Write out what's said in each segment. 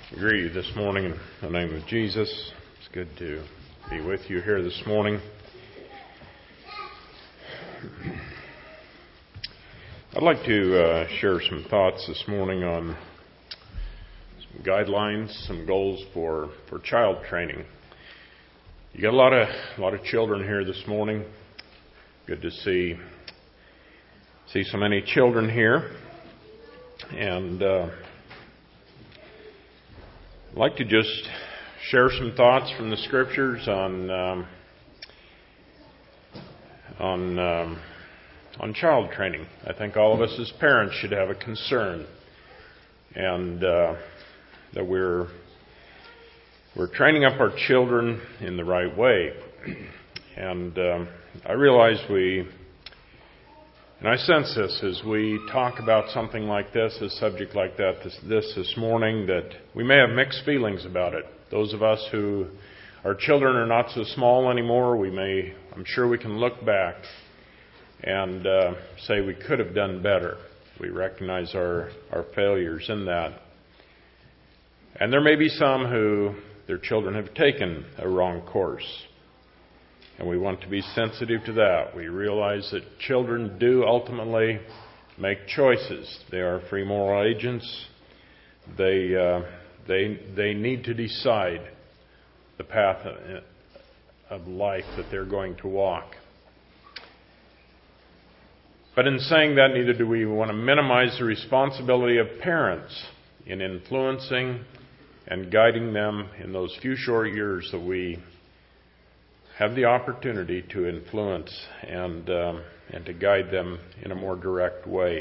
I greet you this morning in the name of Jesus. It's good to be with you here this morning. I'd like to share some thoughts this morning on some guidelines, some goals for child training. You got a lot of children here this morning. Good to see so many children here, and I'd like to just share some thoughts from the Scriptures on child training. I think all of us as parents should have a concern, and that we're training up our children in the right way. And I realize and I sense this as we talk about something like this, a subject like that this morning, that we may have mixed feelings about it. Those of us who our children are not so small anymore, I'm sure we can look back and say we could have done better. We recognize our failures in that. And there may be some who their children have taken a wrong course. And we want to be sensitive to that. We realize that children do ultimately make choices. They are free moral agents. They need to decide the path of life that they're going to walk. But in saying that, neither do we want to minimize the responsibility of parents in influencing and guiding them in those few short years that we have the opportunity to influence and to guide them in a more direct way.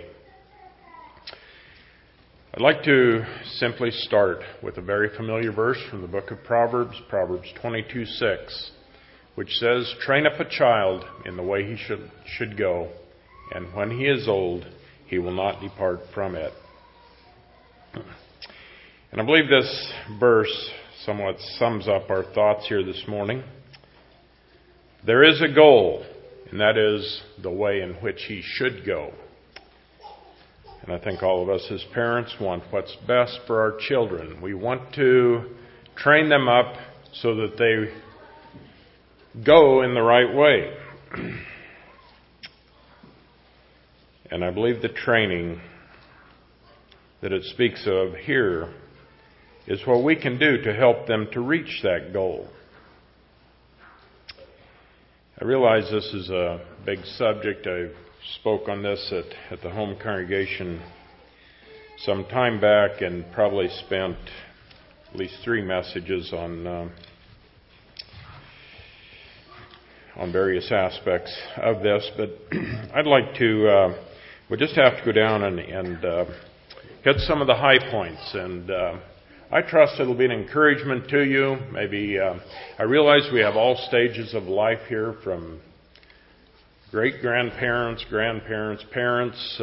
I'd like to simply start with a very familiar verse from the book of Proverbs 22:6, which says, "Train up a child in the way he should go, and when he is old, he will not depart from it." And I believe this verse somewhat sums up our thoughts here this morning. There is a goal, and that is the way in which he should go. And I think all of us as parents want what's best for our children. We want to train them up so that they go in the right way. And I believe the training that it speaks of here is what we can do to help them to reach that goal. I realize this is a big subject. I spoke on this at the home congregation some time back and probably spent at least 3 messages on various aspects of this. But I'd like to, we just have to go down and hit some of the high points. And I trust it'll be an encouragement to you. Maybe I realize we have all stages of life here, from great-grandparents, grandparents, parents,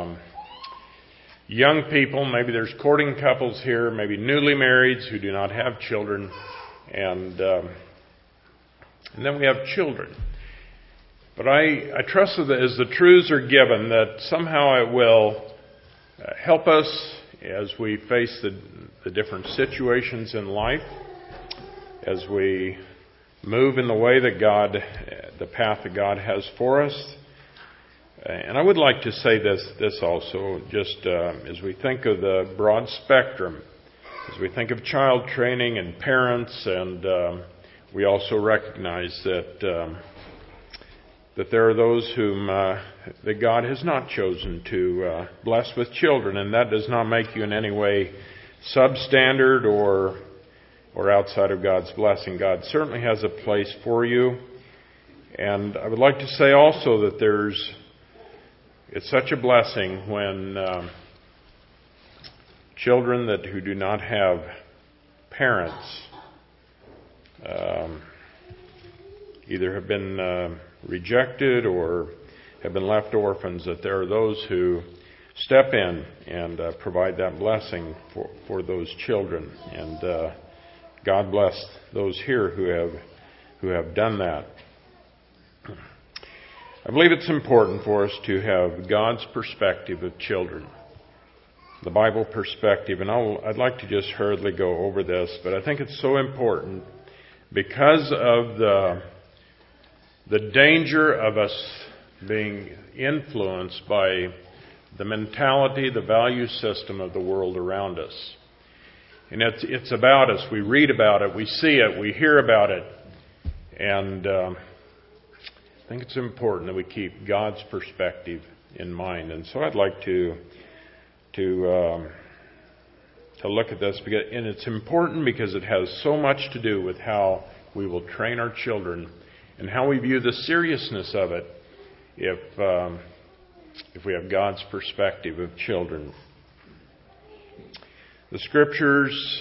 young people. Maybe there's courting couples here, maybe newly marrieds who do not have children, and then we have children. But I trust that as the truths are given, that somehow it will help us as we face the different situations in life, as we move in the way that the path that God has for us. And I would like to say this also, just as we think of the broad spectrum, as we think of child training and parents, and we also recognize that there are those whom that God has not chosen to bless with children, and that does not make you in any way substandard or outside of God's blessing. God certainly has a place for you, and I would like to say also that it's such a blessing when children who do not have parents either have been rejected or have been left orphans, that there are those who step in and provide that blessing for those children. And God bless those here who have done that. I believe it's important for us to have God's perspective of children. the Bible perspective. And I'd like to just hurriedly go over this, but I think it's so important because of the danger of us being influenced by the mentality, the value system of the world around us. And it's about us. We read about it, we see it, we hear about it. And I think it's important that we keep God's perspective in mind. And so I'd like to look at this, and it's important because it has so much to do with how we will train our children and how we view the seriousness of it if we have God's perspective of children. The Scriptures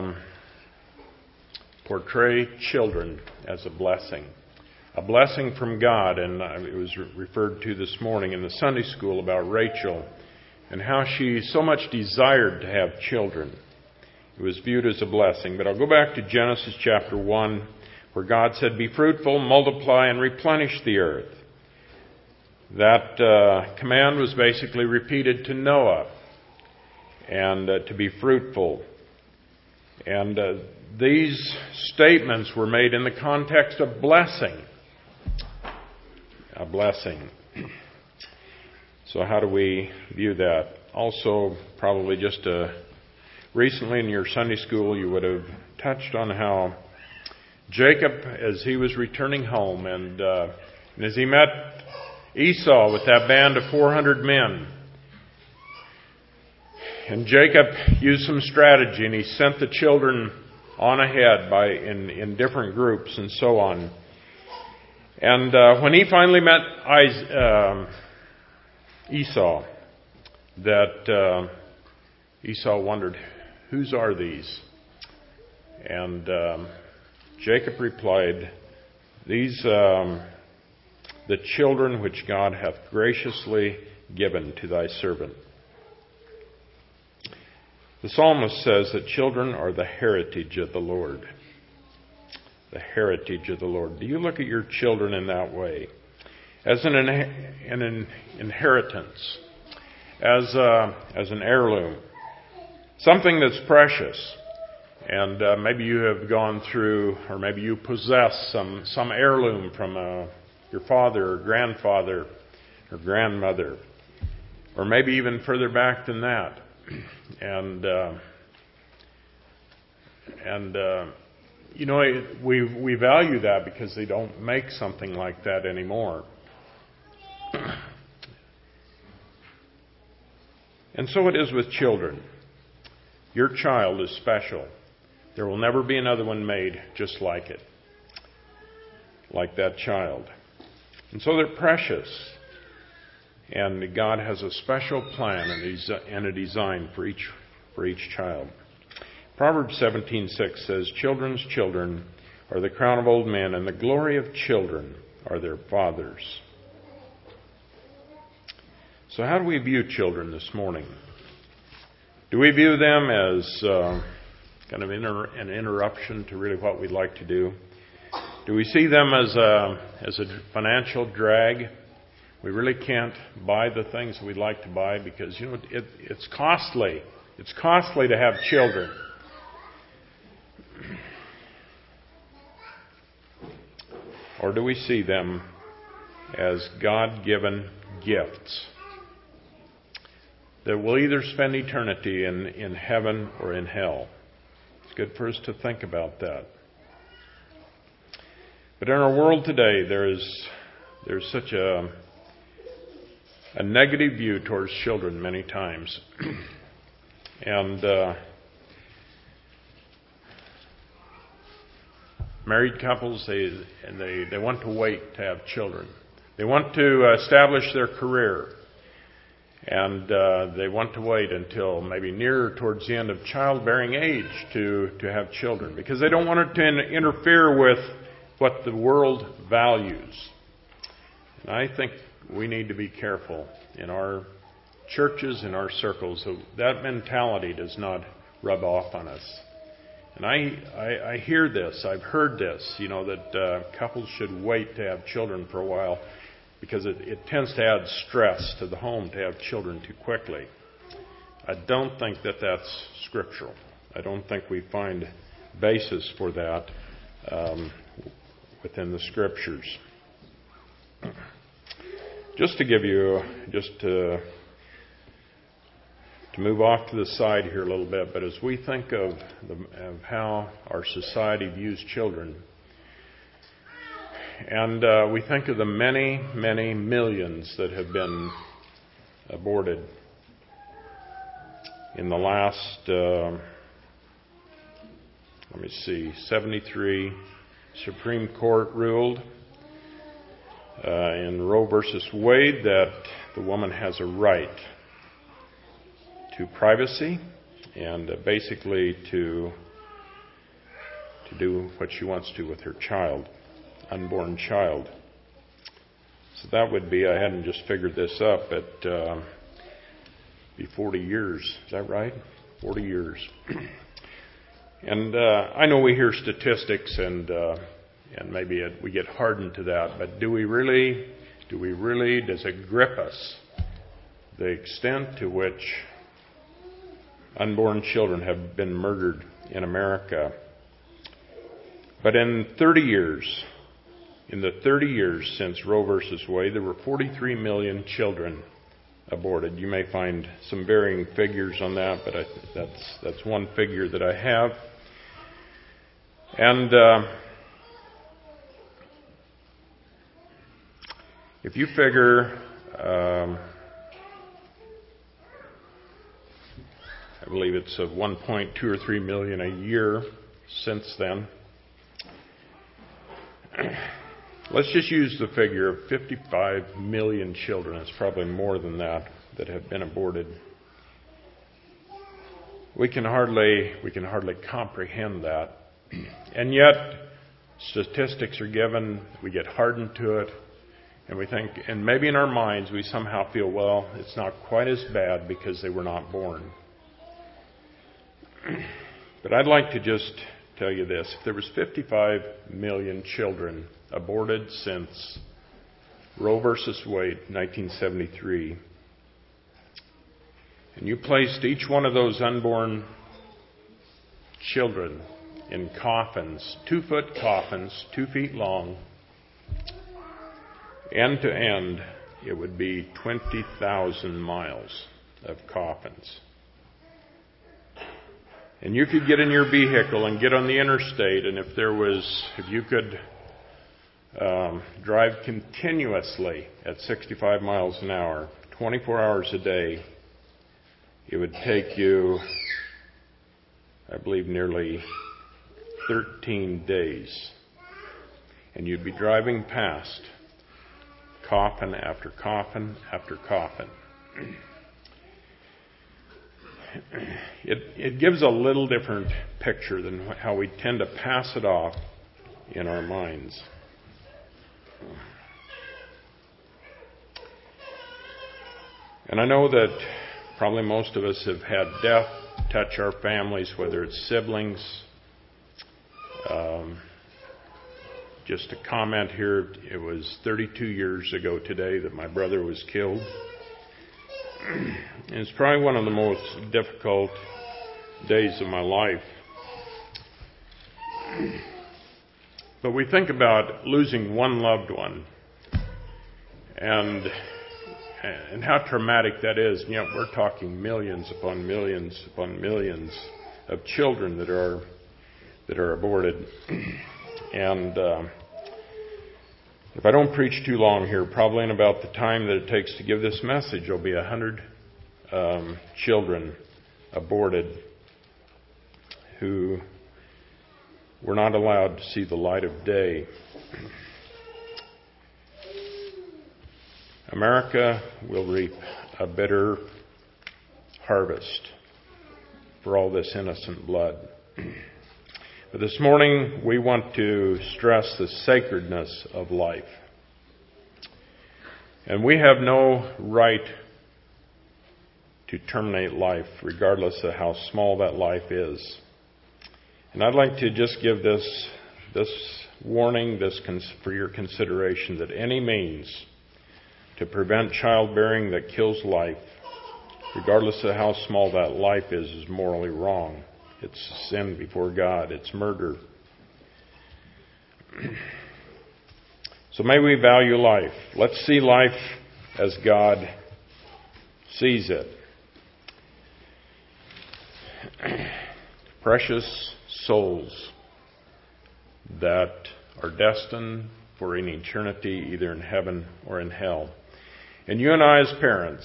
portray children as a blessing from God, and it was referred to this morning in the Sunday school about Rachel and how she so much desired to have children. It was viewed as a blessing. But I'll go back to Genesis chapter 1, where God said, "Be fruitful, multiply, and replenish the earth." That command was basically repeated to Noah, and to be fruitful. And these statements were made in the context of blessing. A blessing. So how do we view that? Also, probably just recently in your Sunday school, you would have touched on how Jacob, as he was returning home, and as he met Esau with that band of 400 men, and Jacob used some strategy, and he sent the children on ahead in different groups and so on. And when he finally met Esau, that Esau wondered, "Whose are these?" And Jacob replied, "These the children which God hath graciously given to thy servant." The psalmist says that children are the heritage of the Lord. The heritage of the Lord. Do you look at your children in that way? As an inheritance, as an heirloom, something that's precious. And maybe you have gone through, or maybe you possess some heirloom from your father or grandfather or grandmother, or maybe even further back than that. And you know, we value that because they don't make something like that anymore. And so it is with children. Your child is special. There will never be another one made just like it, like that child. And so they're precious. And God has a special plan and a design for each child. Proverbs 17:6 says, "Children's children are the crown of old men, and the glory of children are their fathers." So how do we view children this morning? Do we view them as kind of an interruption to really what we'd like to do? Do we see them as a financial drag? We really can't buy the things we'd like to buy because, you know, it's costly. It's costly to have children. Or do we see them as God-given gifts that will either spend eternity in heaven or in hell? It's good for us to think about that. But in our world today, there's such a negative view towards children many times. And married couples, they want to wait to have children. They want to establish their career. And they want to wait until maybe nearer towards the end of childbearing age to have children, because they don't want it to interfere with what the world values. And I think we need to be careful in our churches, in our circles, so that mentality does not rub off on us. And I hear this, I've heard this, you know, that couples should wait to have children for a while because it tends to add stress to the home to have children too quickly. I don't think that that's scriptural. I don't think we find basis for that within the Scriptures. Just to give you, to move off to the side here a little bit, but as we think of how our society views children, and we think of the many, many millions that have been aborted in the last, 73, Supreme Court ruled in Roe versus Wade that the woman has a right to privacy and basically to do what she wants to with her child, unborn child. So that would be, I hadn't just figured this up, but be 40 years. Is that right? 40 years. And I know we hear statistics and maybe we get hardened to that, but do we really, does it grip us the extent to which unborn children have been murdered in America? But in the 30 years since Roe versus Wade, there were 43 million children aborted. You may find some varying figures on that, but that's one figure that I have. And if you figure, I believe it's of 1.2 or 3 million a year since then. Let's just use the figure of 55 million children. It's probably more than that have been aborted. We can hardly comprehend that. And yet, statistics are given, we get hardened to it, and we think, and maybe in our minds we somehow feel, well, it's not quite as bad because they were not born. But I'd like to just tell you this. If there was 55 million children aborted since Roe versus Wade, 1973, and you placed each one of those unborn children in coffins, 2-foot coffins, 2 feet long, end to end, it would be 20,000 miles of coffins. And you could get in your vehicle and get on the interstate, and if you could drive continuously at 65 miles an hour, 24 hours a day, it would take you, I believe, nearly 13 days. And you'd be driving past coffin after coffin after coffin. It gives a little different picture than how we tend to pass it off in our minds. And I know that probably most of us have had death touch our families, whether it's siblings. Just a comment here, it was 32 years ago today that my brother was killed. And it's probably one of the most difficult days of my life. But we think about losing one loved one and how traumatic that is. You know, we're talking millions upon millions upon millions of children that are aborted. And if I don't preach too long here, probably in about the time that it takes to give this message, there'll be 100 children aborted who were not allowed to see the light of day. America will reap a bitter harvest for all this innocent blood. But this morning we want to stress the sacredness of life. And we have no right to terminate life, regardless of how small that life is. And I'd like to just give this warning, for your consideration, that any means to prevent childbearing that kills life regardless of how small that life is morally wrong. It's sin before God. It's murder. So may we value life. Let's see life as God sees it. Precious souls that are destined for an eternity either in heaven or in hell. And you and I as parents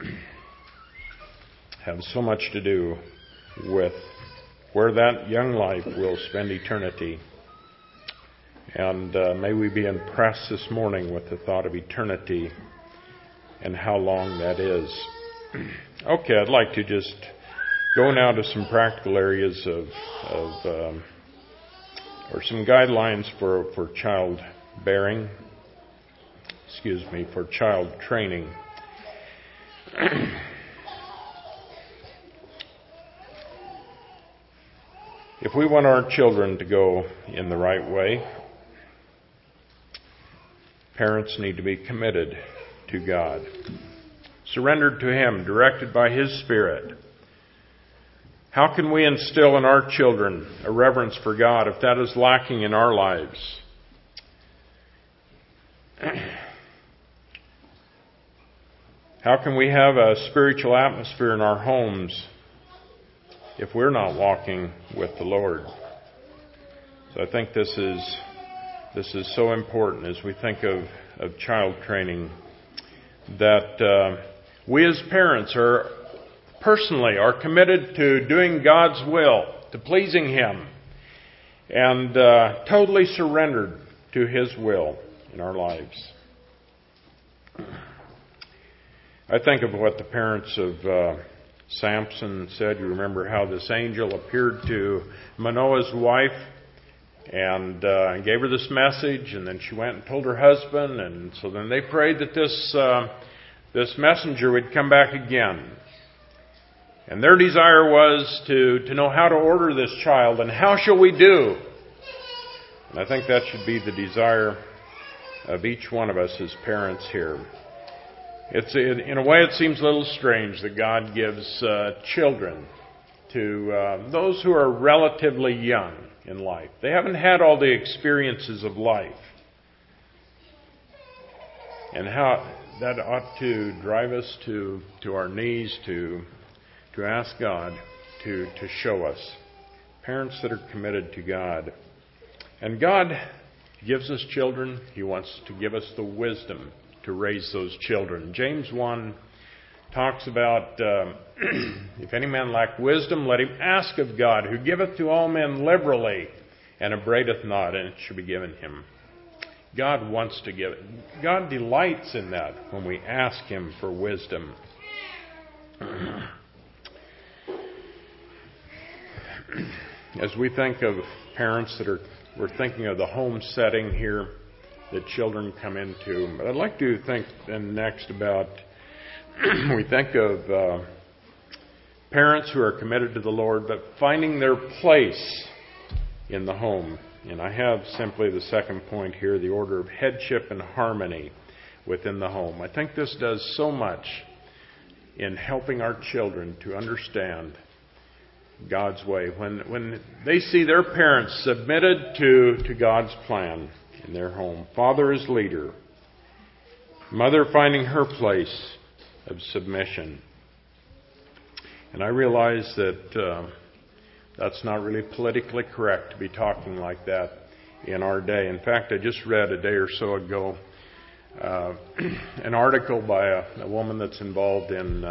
have so much to do with where that young life will spend eternity. And may we be impressed this morning with the thought of eternity and how long that is. Okay, I'd like to just go now to some practical areas or some guidelines for childbearing. For child training. If we want our children to go in the right way, parents need to be committed to God, surrendered to Him, directed by His Spirit. How can we instill in our children a reverence for God if that is lacking in our lives? How can we have a spiritual atmosphere in our homes if we're not walking with the Lord? So I think this is so important as we think of child training, that we as parents are committed to doing God's will, to pleasing Him, and totally surrendered to His will in our lives. I think of what the parents of Samson said. You remember how this angel appeared to Manoah's wife and gave her this message, and then she went and told her husband, and so then they prayed that this messenger would come back again. And their desire was to know how to order this child and how shall we do. And I think that should be the desire of each one of us as parents here. In a way, it seems a little strange that God gives children to those who are relatively young in life. They haven't had all the experiences of life. And how that ought to drive us to our knees to ask God to show us. Parents that are committed to God. And God gives us children. He wants to give us the wisdom to raise those children. James 1 talks about, if any man lack wisdom, let him ask of God, who giveth to all men liberally, and upbraideth not, and it shall be given him. God wants to give it. God delights in that when we ask Him for wisdom. As we think of parents we're thinking of the home setting here that children come into. But I'd like to think then next about, we think of parents who are committed to the Lord, but finding their place in the home. And I have simply the second point here, the order of headship and harmony within the home. I think this does so much in helping our children to understand God's way. When they see their parents submitted to God's plan in their home, father as leader, mother finding her place of submission. And I realize that that's not really politically correct to be talking like that in our day. In fact, I just read a day or so ago an article by a woman that's involved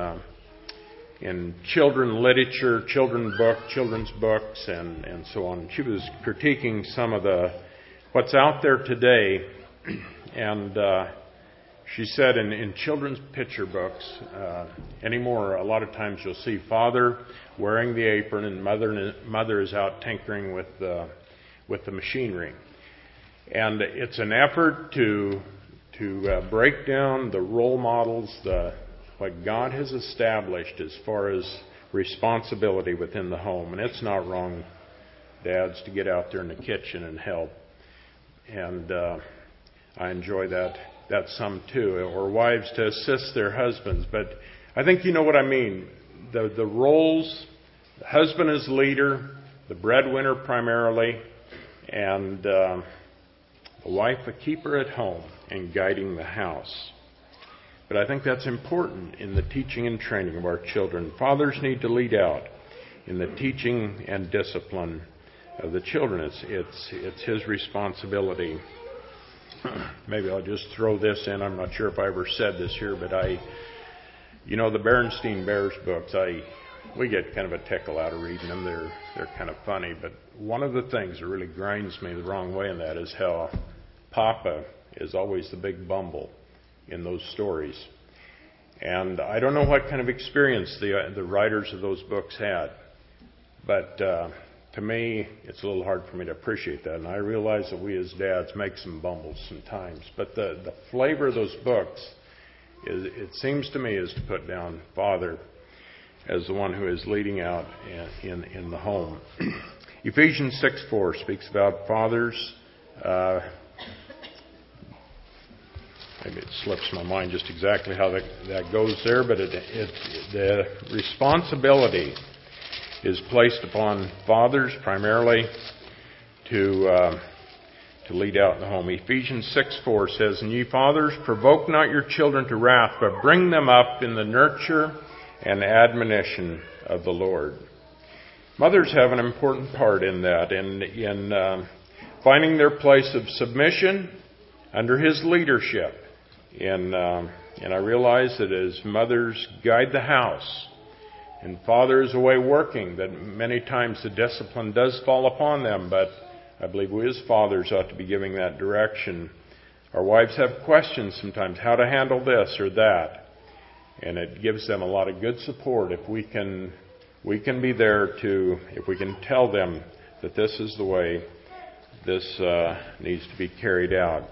in children literature, children's books, and so on. She was critiquing some of what's out there today, and she said in children's picture books anymore, a lot of times you'll see father wearing the apron and mother is out tinkering with the machinery, and it's an effort to break down the role models, what God has established as far as responsibility within the home. And it's not wrong, dads, to get out there in the kitchen and help. And I enjoy that some too. Or wives to assist their husbands. But I think you know what I mean. The roles, the husband is leader, the breadwinner primarily, and the wife a keeper at home and guiding the house. But I think that's important in the teaching and training of our children. Fathers need to lead out in the teaching and discipline of the children. It's his responsibility. Maybe I'll just throw this in. I'm not sure if I ever said this here, but the Berenstain Bears books, we get kind of a tickle out of reading them. They're kind of funny, but one of the things that really grinds me the wrong way in that is how Papa is always the big bumble in those stories. And I don't know what kind of experience the writers of those books had, but to me, it's a little hard for me to appreciate that. And I realize that we as dads make some bumbles sometimes. But the flavor of those books, it seems to me, is to put down Father as the one who is leading out in the home. Ephesians 6:4 speaks about fathers. Maybe it slips my mind just exactly how that goes there, but the responsibility is placed upon fathers primarily to lead out in the home. Ephesians 6:4 says, "And ye fathers, provoke not your children to wrath, but bring them up in the nurture and admonition of the Lord." Mothers have an important part in that, in finding their place of submission under His leadership. And I realize that as mothers guide the house, and Father is away working, that many times the discipline does fall upon them, but I believe we as fathers ought to be giving that direction. Our wives have questions sometimes, how to handle this or that, and it gives them a lot of good support if we can be there if we can tell them that this is the way this needs to be carried out.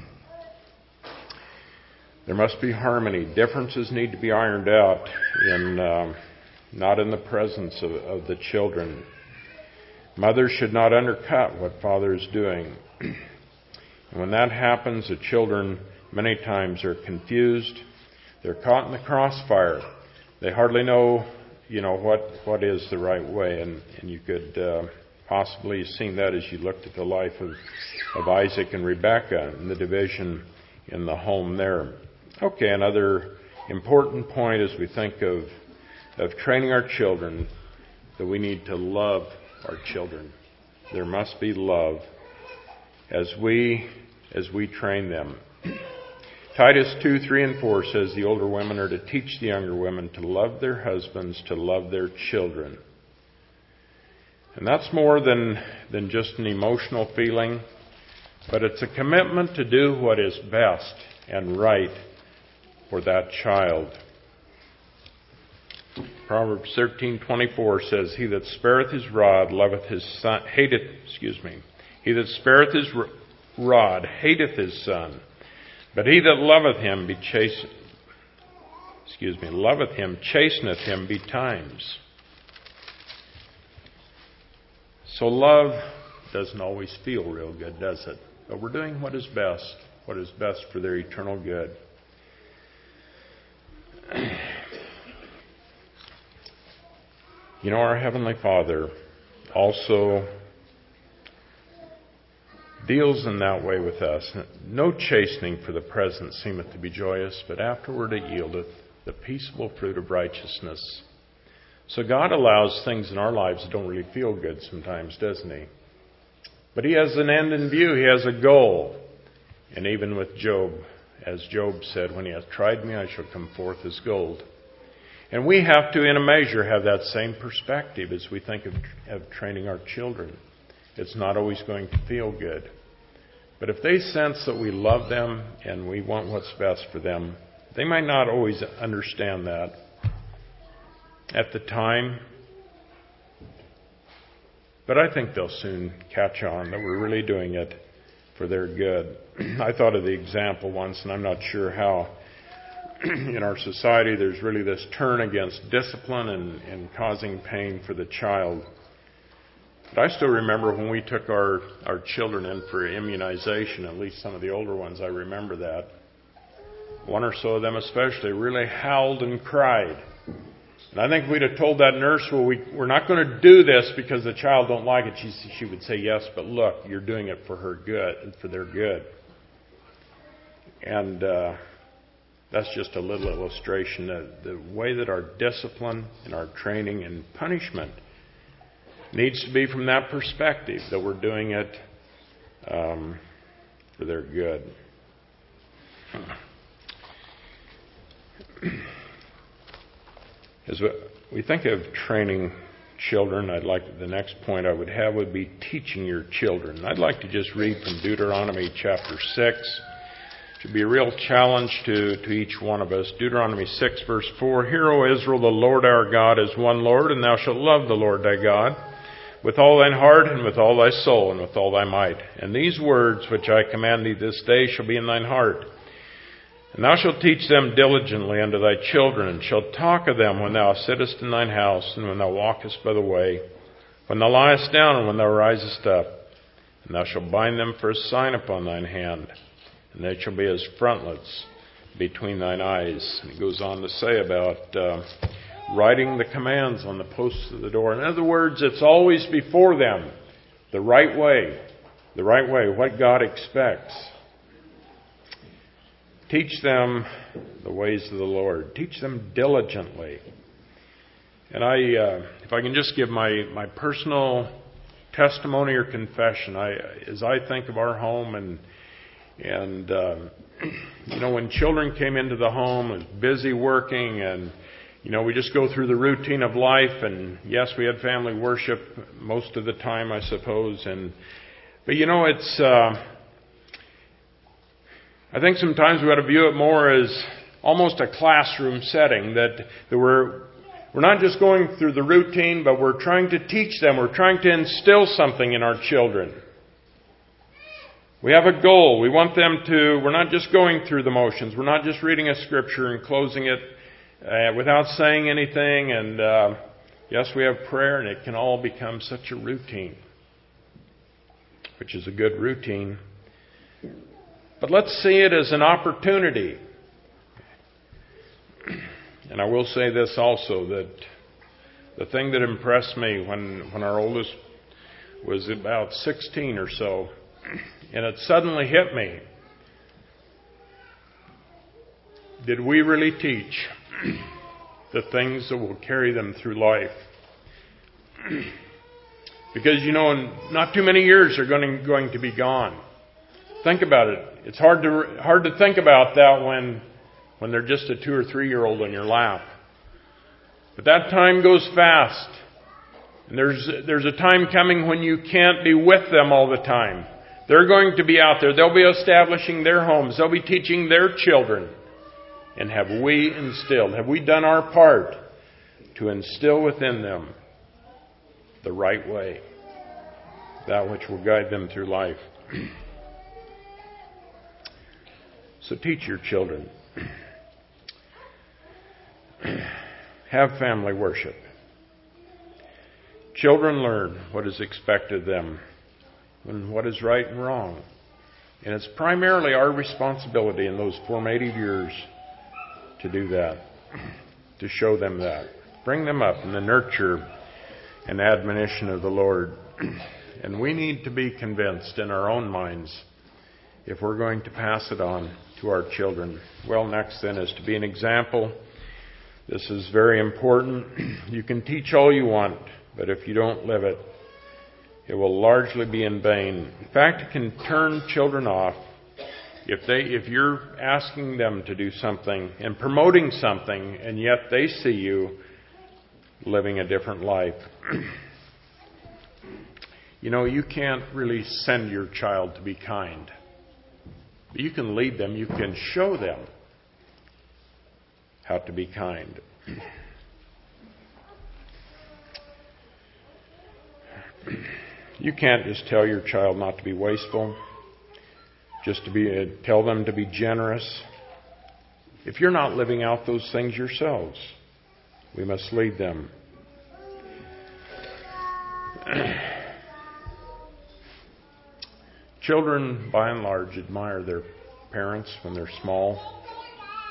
There must be harmony. Differences need to be ironed out not in the presence of the children. Mothers should not undercut what Father is doing. And when that happens, the children many times are confused. They're caught in the crossfire. They hardly know, what is the right way. And you could possibly have seen that as you looked at the life of Isaac and Rebekah and the division in the home there. Okay, another important point as we think of training our children, that we need to love our children. There must be love as we train them. Titus 2:3 and 4 says the older women are to teach the younger women to love their husbands, to love their children. And that's more than just an emotional feeling, but it's a commitment to do what is best and right for that child. Proverbs 13:24 says, "He that spareth his rod loveth his son, He that spareth his rod hateth his son, but he that loveth him chasteneth him betimes." So love doesn't always feel real good, does it? But we're doing what is best for their eternal good. Our Heavenly Father also deals in that way with us. "No chastening for the present seemeth to be joyous, but afterward it yieldeth the peaceable fruit of righteousness." So God allows things in our lives that don't really feel good sometimes, doesn't He? But He has an end in view. He has a goal. And even with Job, as Job said, "When He hath tried me, I shall come forth as gold." And we have to, in a measure, have that same perspective as we think of training our children. It's not always going to feel good. But if they sense that we love them and we want what's best for them, they might not always understand that at the time. But I think they'll soon catch on that we're really doing it for their good. I thought of the example once, and I'm not sure how in our society there's really this turn against discipline and causing pain for the child. But I still remember when we took our children in for immunization, at least some of the older ones, I remember that. one or so of them especially, really howled and cried. And I think if we'd have told that nurse, well, we're not going to do this because the child don't like it, she would say, yes, but look, you're doing it for her good and for their good. And that's just a little illustration of the way that our discipline and our training and punishment needs to be from that perspective, that we're doing it for their good. As we think of training children, the next point I would have would be teaching your children. I'd like to just read from Deuteronomy chapter 6. It should be a real challenge to each one of us. Deuteronomy 6 verse 4, Hear, O Israel, the Lord our God is one Lord, and thou shalt love the Lord thy God with all thine heart, and with all thy soul, and with all thy might. And these words which I command thee this day shall be in thine heart. And thou shalt teach them diligently unto thy children, and shalt talk of them when thou sittest in thine house, and when thou walkest by the way, when thou liest down, and when thou risest up. And thou shalt bind them for a sign upon thine hand, and they shall be as frontlets between thine eyes. And it goes on to say about writing the commands on the posts of the door. In other words, it's always before them, the right way, what God expects. Teach them the ways of the Lord. Teach them diligently. And if I can just give my personal testimony or confession, as I think of our home and when children came into the home, was busy working, and we just go through the routine of life. And yes, we had family worship most of the time, I suppose. But it's. I think sometimes we ought to view it more as almost a classroom setting, that we're not just going through the routine, but we're trying to teach them. We're trying to instill something in our children. We have a goal. We want them to, we're not just going through the motions. We're not just reading a scripture and closing it without saying anything. And yes, we have prayer, and it can all become such a routine, which is a good routine. But let's see it as an opportunity. And I will say this also, that the thing that impressed me when our oldest was about 16 or so, and it suddenly hit me, did we really teach the things that will carry them through life? Because, not too many years are going to be gone. Think about it. It's hard to think about that when they're just a 2 or 3 year old on your lap. But that time goes fast. And there's a time coming when you can't be with them all the time. They're going to be out there. They'll be establishing their homes. They'll be teaching their children. And have we done our part to instill within them the right way, that which will guide them through life? So teach your children. Have family worship. Children learn what is expected of them and what is right and wrong. And it's primarily our responsibility in those formative years to do that, to show them that. Bring them up in the nurture and admonition of the Lord. And we need to be convinced in our own minds if we're going to pass it on to our children. Well, next then is to be an example. This is very important. You can teach all you want, but if you don't live it, it will largely be in vain. In fact, it can turn children off if you're asking them to do something and promoting something, and yet they see you living a different life. You can't really send your child to be kind. But you can lead them. You can show them how to be kind. You can't just tell your child not to be wasteful, just to tell them to be generous, if you're not living out those things yourselves. We must lead them. Children, by and large, admire their parents when they're small.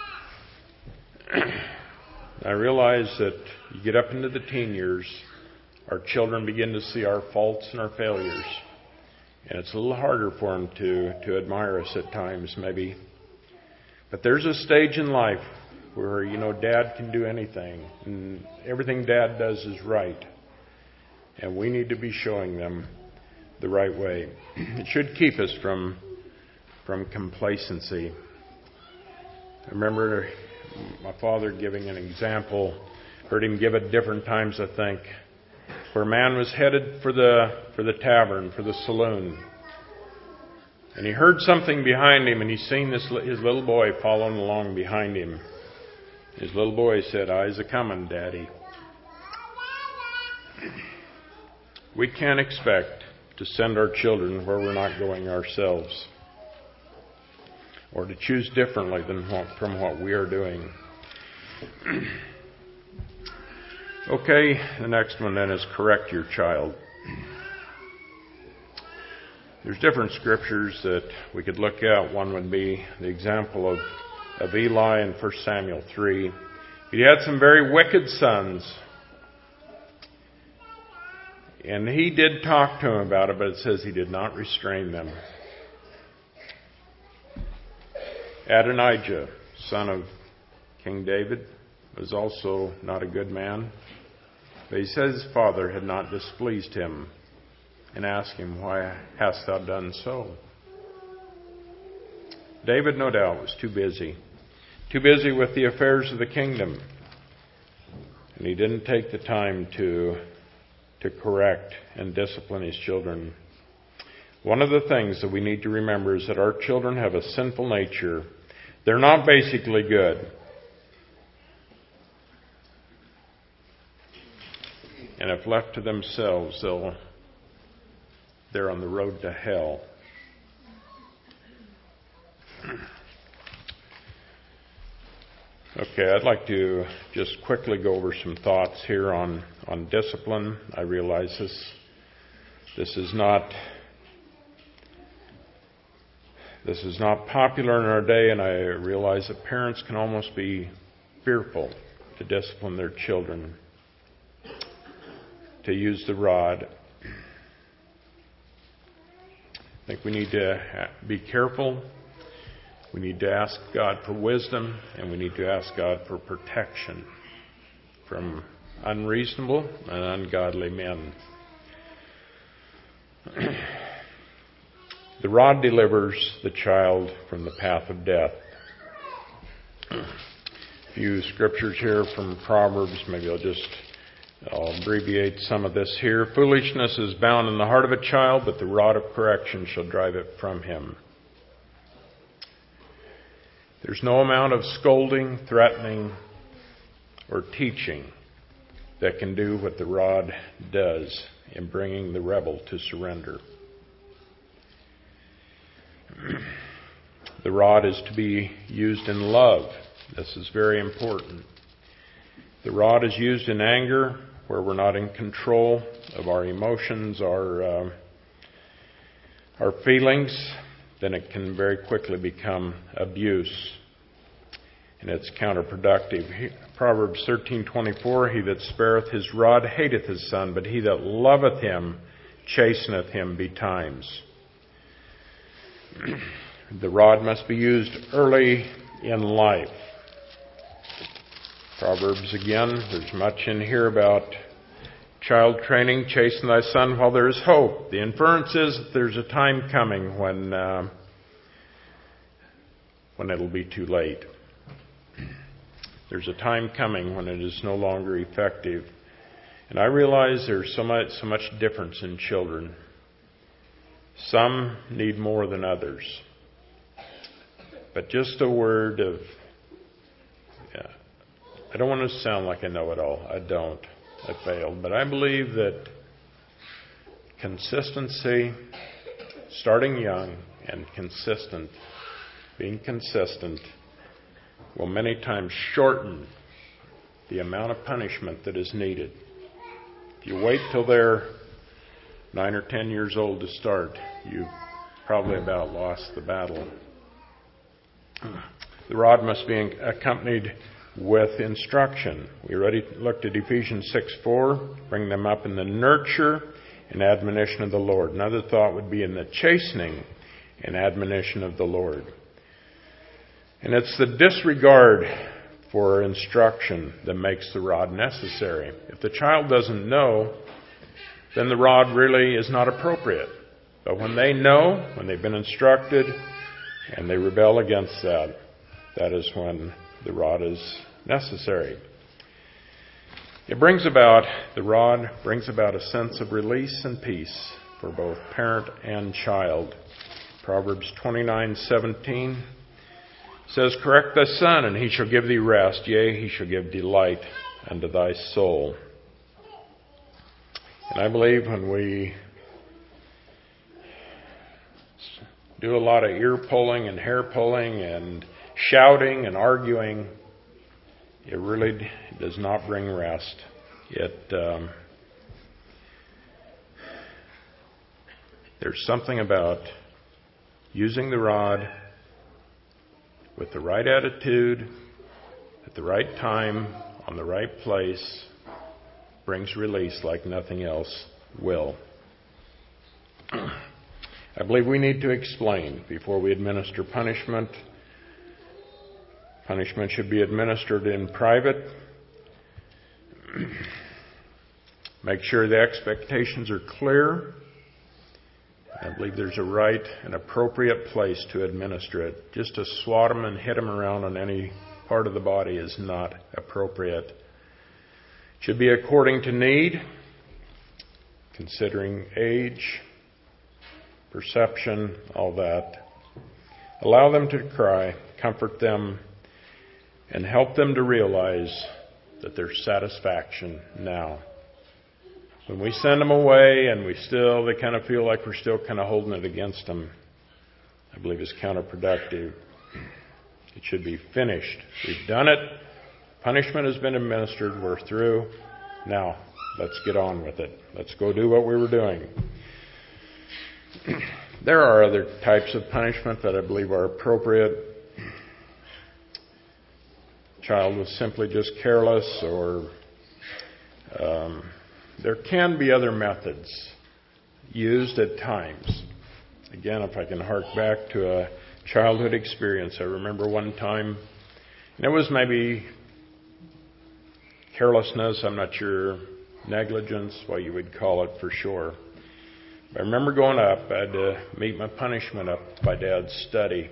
I realize that you get up into the teen years, our children begin to see our faults and our failures. And it's a little harder for them to admire us at times, maybe. But there's a stage in life where, Dad can do anything. And everything Dad does is right. And we need to be showing them the right way. It should keep us from complacency. I remember my father giving an example, heard him give it different times, I think, where a man was headed for the tavern, for the saloon. And he heard something behind him, and he seen his little boy following along behind him. His little boy said, "I's a-comin', Daddy." We can't expect to send our children where we're not going ourselves, or to choose differently from what we are doing. Okay, the next one then is correct your child. There's different scriptures that we could look at. One would be the example of Eli in 1 Samuel 3. He had some very wicked sons. And he did talk to him about it, but it says he did not restrain them. Adonijah, son of King David, was also not a good man. But he says his father had not displeased him, and asked him, "Why hast thou done so?" David, no doubt, was too busy with the affairs of the kingdom. And he didn't take the time to correct and discipline his children. One of the things that we need to remember is that our children have a sinful nature. They're not basically good. And if left to themselves, they're on the road to hell. Okay, I'd like to just quickly go over some thoughts here on discipline. I realize this is not popular in our day, and I realize that parents can almost be fearful to discipline their children, to use the rod. I think we need to be careful. We need to ask God for wisdom, and we need to ask God for protection from unreasonable and ungodly men. The rod delivers the child from the path of death. A few scriptures here from Proverbs. Maybe I'll abbreviate some of this here. "Foolishness is bound in the heart of a child, but the rod of correction shall drive it from him." There's no amount of scolding, threatening, or teaching that can do what the rod does in bringing the rebel to surrender. The rod is to be used in love. This is very important. The rod is used in anger, where we're not in control of our emotions, our feelings, then it can very quickly become abuse, and it's counterproductive. Proverbs 13:24, "He that spareth his rod hateth his son, but he that loveth him chasteneth him betimes." The rod must be used early in life. Proverbs again, there's much in here about child training. "Chasten thy son while there is hope." The inference is that there's a time coming when it'll be too late. There's a time coming when it is no longer effective. And I realize there's so much difference in children. Some need more than others. But just a word of, I don't want to sound like I know it all. I don't. I failed. But I believe that consistency, starting young and being consistent, will many times shorten the amount of punishment that is needed. If you wait till they're 9 or 10 years old to start, you've probably about lost the battle. The rod must be accompanied with instruction. We already looked at Ephesians 6:4, bring them up in the nurture and admonition of the Lord. Another thought would be in the chastening and admonition of the Lord. And it's the disregard for instruction that makes the rod necessary. If the child doesn't know, then the rod really is not appropriate. But when they know, when they've been instructed, and they rebel against that, that is when the rod is necessary. The rod brings about a sense of release and peace for both parent and child. Proverbs 29:17 says, correct thy son, and he shall give thee rest. Yea, he shall give delight unto thy soul. And I believe when we do a lot of ear pulling and hair pulling and shouting and arguing, it really does not bring rest. There's something about using the rod with the right attitude, at the right time, on the right place, brings release like nothing else will. I believe we need to explain before we administer punishment. Punishment should be administered in private. Make sure the expectations are clear. I believe there's a right and appropriate place to administer it. Just to swat them and hit them around on any part of the body is not appropriate. It should be according to need, considering age, perception, all that. Allow them to cry, comfort them, and help them to realize that there's satisfaction now. When we send them away and they kind of feel like we're still kind of holding it against them, I believe it's counterproductive. It should be finished. We've done it. Punishment has been administered. We're through. Now, let's get on with it. Let's go do what we were doing. There are other types of punishment that I believe are appropriate. Child was simply just careless, or there can be other methods used at times. Again, if I can hark back to a childhood experience, I remember one time, and it was maybe carelessness, I'm not sure, negligence, what you would call it for sure. I remember going up, I had to meet my punishment up by Dad's study.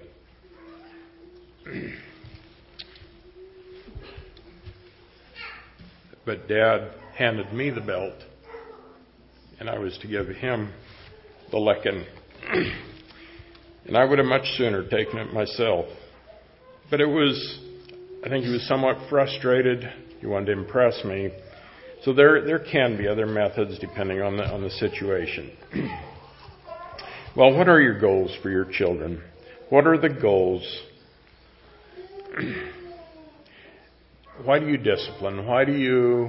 But Dad handed me the belt, and I was to give him the licking. And I would have much sooner taken it myself. But I think he was somewhat frustrated. He wanted to impress me. So there can be other methods depending on the situation. Well, what are your goals for your children? What are the goals? Why do you discipline? Why do you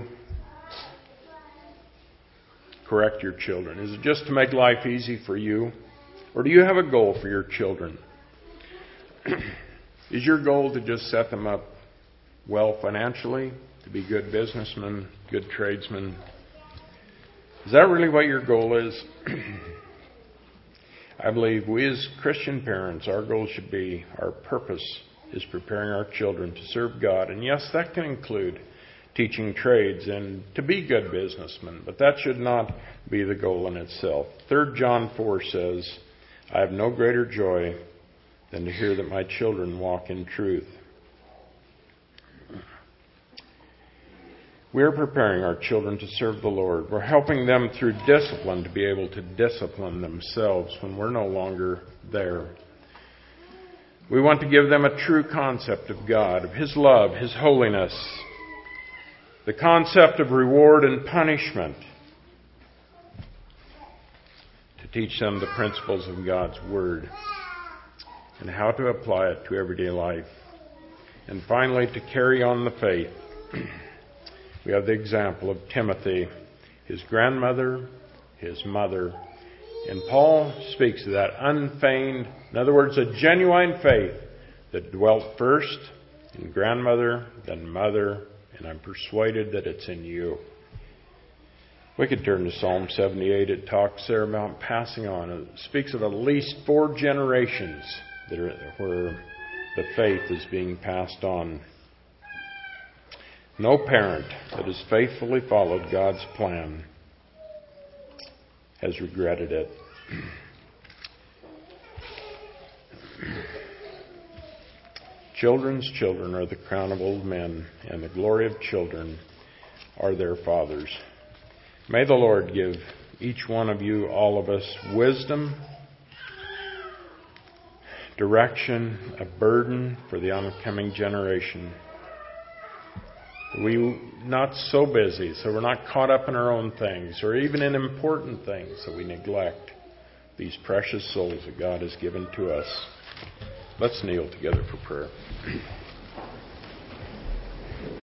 correct your children? Is it just to make life easy for you? Or do you have a goal for your children? Is your goal to just set them up well financially, to be good businessmen, good tradesmen? Is that really what your goal is? I believe we as Christian parents, our goal should be, our purpose is preparing our children to serve God. And yes, that can include teaching trades and to be good businessmen, but that should not be the goal in itself. 3 John 4 says, I have no greater joy than to hear that my children walk in truth. We are preparing our children to serve the Lord. We're helping them through discipline to be able to discipline themselves when we're no longer there. We want to give them a true concept of God, of His love, His holiness, the concept of reward and punishment, to teach them the principles of God's Word and how to apply it to everyday life. And finally, to carry on the faith. We have the example of Timothy, his grandmother, his mother. And Paul speaks of that unfeigned, in other words, a genuine faith that dwelt first in grandmother, then mother, and I'm persuaded that it's in you. We could turn to Psalm 78. It talks there about passing on. It speaks of at least 4 generations where the faith is being passed on. No parent that has faithfully followed God's plan has regretted it. Children's children are the crown of old men, and the glory of children are their fathers. May the Lord give each one of you, all of us, wisdom, direction, a burden for the oncoming generation. We're not so busy, so we're not caught up in our own things, or even in important things, that we neglect these precious souls that God has given to us. Let's kneel together for prayer.